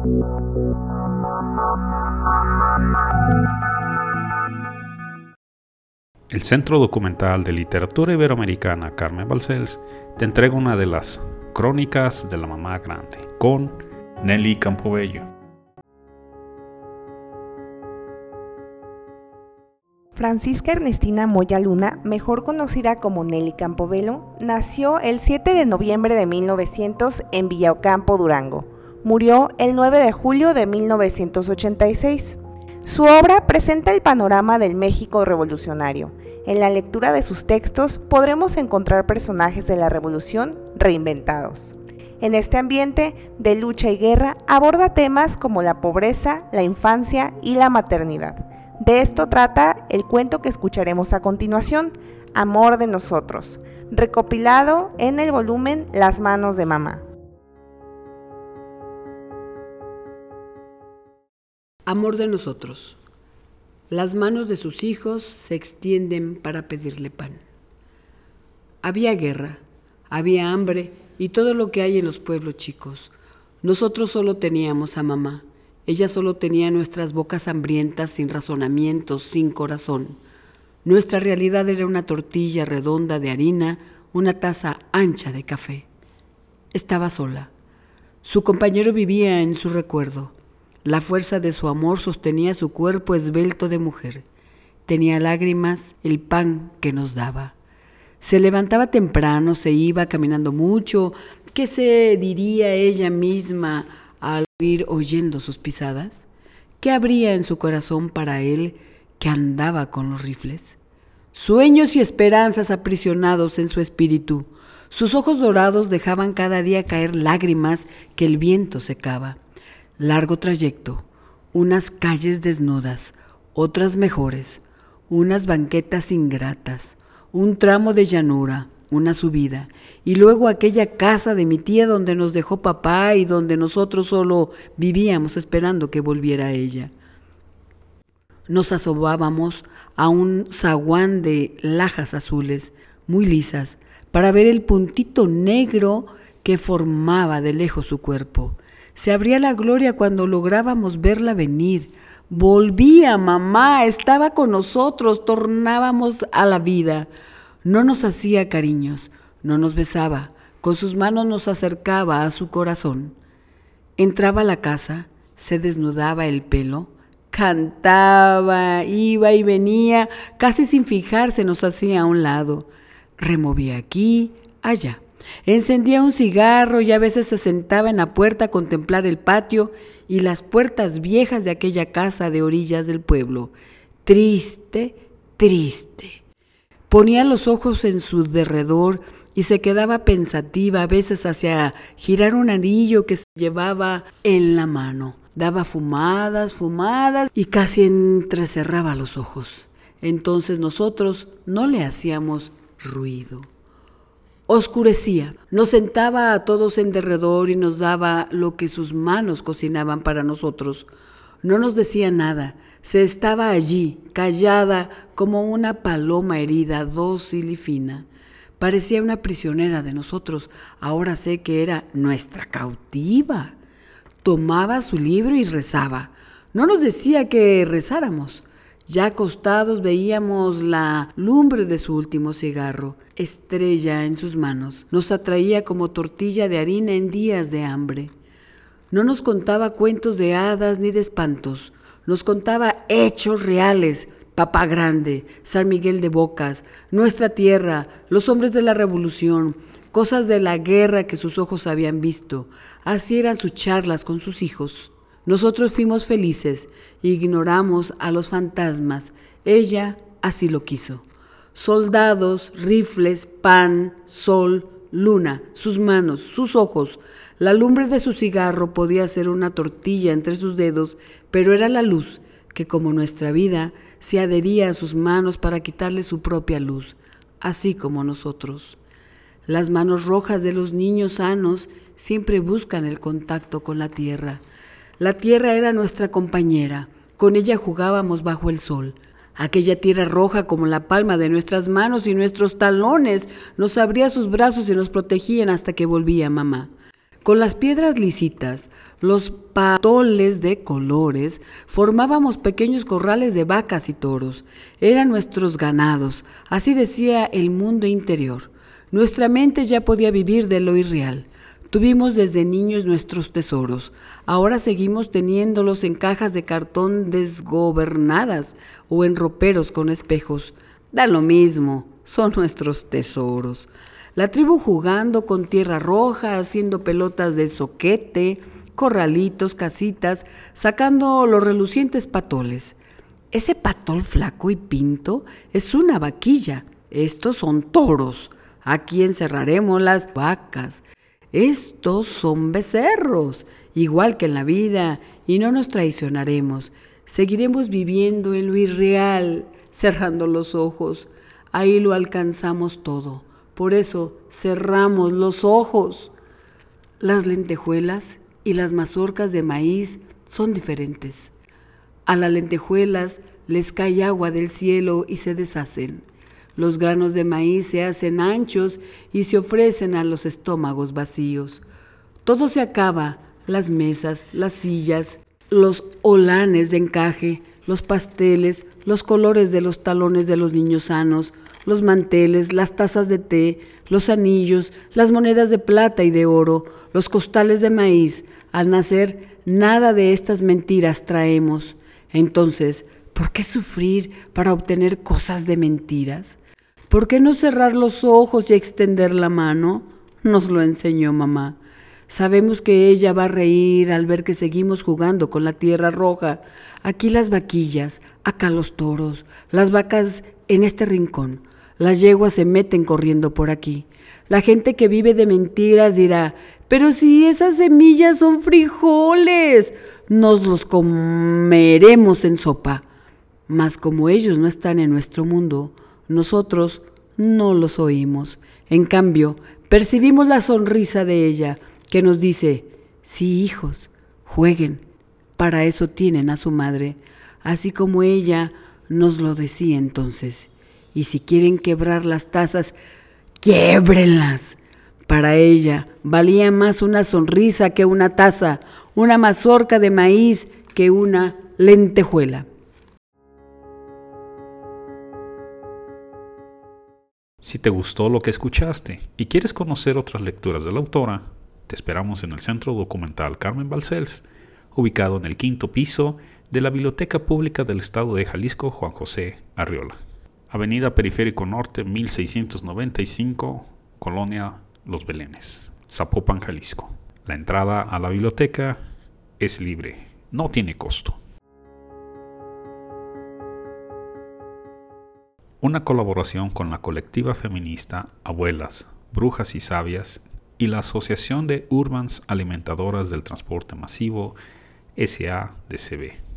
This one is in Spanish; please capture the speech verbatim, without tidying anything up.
El Centro Documental de Literatura Iberoamericana Carmen Balcells te entrega una de las crónicas de la mamá grande con Nelly Campobello. Francisca Ernestina Moya Luna, mejor conocida como Nelly Campobello, nació el siete de noviembre de mil novecientos en Villocampo, Durango. Murió el nueve de julio de mil novecientos ochenta y seis. Su obra presenta el panorama del México revolucionario. En la lectura de sus textos podremos encontrar personajes de la revolución reinventados. En este ambiente de lucha y guerra aborda temas como la pobreza, la infancia y la maternidad. De esto trata el cuento que escucharemos a continuación, Amor de nosotros, recopilado en el volumen Las manos de mamá. Amor de nosotros. Las manos de sus hijos se extienden para pedirle pan. Había guerra, había hambre y todo lo que hay en los pueblos chicos. Nosotros solo teníamos a mamá. Ella solo tenía nuestras bocas hambrientas, sin razonamientos, sin corazón. Nuestra realidad era una tortilla redonda de harina, una taza ancha de café. Estaba sola. Su compañero vivía en su recuerdo. La fuerza de su amor sostenía su cuerpo esbelto de mujer. Tenía lágrimas, el pan que nos daba. Se levantaba temprano, se iba caminando mucho. ¿Qué se diría ella misma al ir oyendo sus pisadas? ¿Qué habría en su corazón para él que andaba con los rifles? Sueños y esperanzas aprisionados en su espíritu. Sus ojos dorados dejaban cada día caer lágrimas que el viento secaba. Largo trayecto, unas calles desnudas, otras mejores, unas banquetas ingratas, un tramo de llanura, una subida, y luego aquella casa de mi tía donde nos dejó papá y donde nosotros solo vivíamos esperando que volviera ella. Nos asomábamos a un zaguán de lajas azules, muy lisas, para ver el puntito negro que formaba de lejos su cuerpo. Se abría la gloria cuando lográbamos verla venir. Volvía mamá, estaba con nosotros, tornábamos a la vida. No nos hacía cariños, no nos besaba, con sus manos nos acercaba a su corazón. Entraba a la casa, se desnudaba el pelo, cantaba, iba y venía, casi sin fijarse nos hacía a un lado. Removía aquí, allá. Encendía un cigarro y a veces se sentaba en la puerta a contemplar el patio y las puertas viejas de aquella casa de orillas del pueblo. Triste, triste. Ponía los ojos en su derredor y se quedaba pensativa, a veces hacia girar un anillo que se llevaba en la mano. Daba fumadas, fumadas y casi entrecerraba los ojos. Entonces nosotros no le hacíamos ruido. Oscurecía, nos sentaba a todos en derredor y nos daba lo que sus manos cocinaban para nosotros. No nos decía nada, se estaba allí, callada como una paloma herida, dócil y fina. Parecía una prisionera de nosotros, ahora sé que era nuestra cautiva. Tomaba su libro y rezaba. No nos decía que rezáramos. Ya acostados veíamos la lumbre de su último cigarro, estrella en sus manos. Nos atraía como tortilla de harina en días de hambre. No nos contaba cuentos de hadas ni de espantos. Nos contaba hechos reales. Papá Grande, San Miguel de Bocas, nuestra tierra, los hombres de la revolución, cosas de la guerra que sus ojos habían visto. Así eran sus charlas con sus hijos. Nosotros fuimos felices, ignoramos a los fantasmas. Ella así lo quiso. Soldados, rifles, pan, sol, luna, sus manos, sus ojos. La lumbre de su cigarro podía ser una tortilla entre sus dedos, pero era la luz que, como nuestra vida, se adhería a sus manos para quitarle su propia luz, así como nosotros. Las manos rojas de los niños sanos siempre buscan el contacto con la tierra. La tierra era nuestra compañera, con ella jugábamos bajo el sol. Aquella tierra roja como la palma de nuestras manos y nuestros talones nos abría sus brazos y nos protegían hasta que volvía mamá. Con las piedras lisitas, los patoles de colores, formábamos pequeños corrales de vacas y toros. Eran nuestros ganados, así decía el mundo interior. Nuestra mente ya podía vivir de lo irreal. Tuvimos desde niños nuestros tesoros. Ahora seguimos teniéndolos en cajas de cartón desgobernadas o en roperos con espejos. Da lo mismo, son nuestros tesoros. La tribu jugando con tierra roja, haciendo pelotas de zoquete, corralitos, casitas, sacando los relucientes patoles. Ese patol flaco y pinto es una vaquilla. Estos son toros. Aquí encerraremos las vacas. Estos son becerros, igual que en la vida, y no nos traicionaremos. Seguiremos viviendo en lo irreal, cerrando los ojos. Ahí lo alcanzamos todo. Por eso cerramos los ojos. Las lentejuelas y las mazorcas de maíz son diferentes. A las lentejuelas les cae agua del cielo y se deshacen. Los granos de maíz se hacen anchos y se ofrecen a los estómagos vacíos. Todo se acaba, las mesas, las sillas, los olanes de encaje, los pasteles, los colores de los talones de los niños sanos, los manteles, las tazas de té, los anillos, las monedas de plata y de oro, los costales de maíz. Al nacer, nada de estas mentiras traemos. Entonces, ¿por qué sufrir para obtener cosas de mentiras? ¿Por qué no cerrar los ojos y extender la mano? Nos lo enseñó mamá. Sabemos que ella va a reír al ver que seguimos jugando con la tierra roja. Aquí las vaquillas, acá los toros, las vacas en este rincón. Las yeguas se meten corriendo por aquí. La gente que vive de mentiras dirá, pero si esas semillas son frijoles, nos los comeremos en sopa. Mas como ellos no están en nuestro mundo, nosotros no los oímos. En cambio, percibimos la sonrisa de ella, que nos dice, sí, hijos, jueguen, para eso tienen a su madre, así como ella nos lo decía entonces. Y si quieren quebrar las tazas, quiébrenlas. Para ella valía más una sonrisa que una taza, una mazorca de maíz que una lentejuela. Si te gustó lo que escuchaste y quieres conocer otras lecturas de la autora, te esperamos en el Centro Documental Carmen Balcells, ubicado en el quinto piso de la Biblioteca Pública del Estado de Jalisco Juan José Arriola. Avenida Periférico Norte mil seiscientos noventa y cinco, Colonia Los Belenes, Zapopan, Jalisco. La entrada a la biblioteca es libre, no tiene costo. Una colaboración con la colectiva feminista Abuelas, Brujas y Sabias y la Asociación de Urbans Alimentadoras del Transporte Masivo S A D C B.